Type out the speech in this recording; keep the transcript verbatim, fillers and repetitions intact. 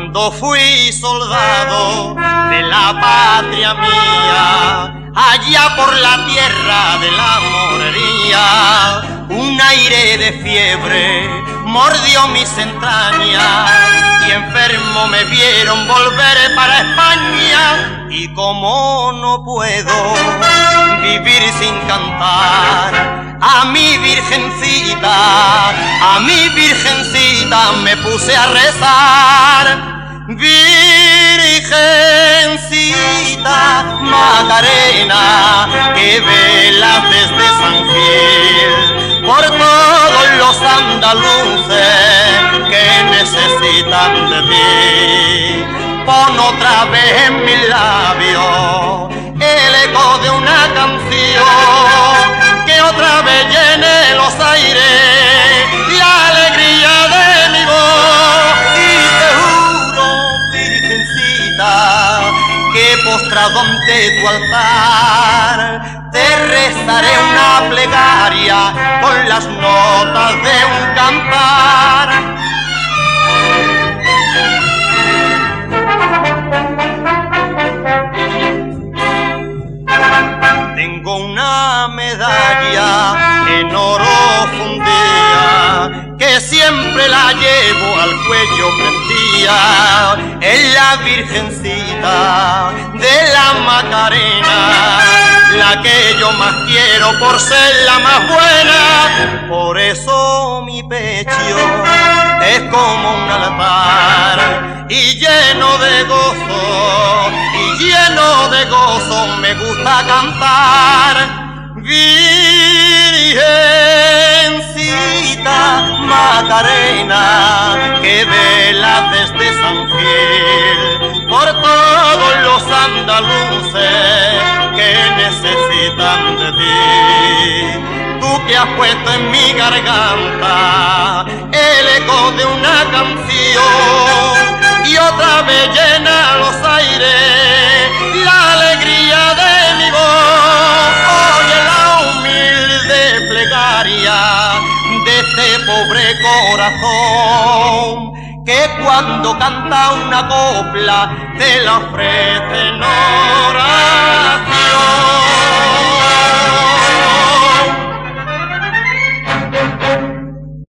Cuando fui soldado de la patria mía, allá por la tierra de la morería, un aire de fiebre mordió mis entrañas y enfermo me vieron volver para España. Y como no puedo vivir sin cantar a mi virgencita, a mi virgencita me puse a rezar. Virgencita Macarena, que velas desde San Gil por todos los andaluces que necesitan de ti. Pon otra vez en mis labios el eco de una canción, que otra vez llene los aires la alegría de mi voz. Y te juro, virgencita, que postrado ante tu altar te rezaré una plegaria con las notas de un cantar. Tengo una medalla en oro fundida, que siempre la llevo al cuello prendida. Es la virgencita de la Macarena, la que yo más quiero por ser la más buena. Por eso mi pecho es como un altar y lleno de gozo, y lleno de gozo me gusta cantar. Virgencita Macarena, que vela desde San Gil por todos los andaluces que necesitan de ti. Tú que has puesto en mi garganta el eco de una canción y otra vez llena los aires la alegría de mi voz. Oye la humilde plegaria de este pobre corazón, que cuando canta una copla te la ofrecen orar.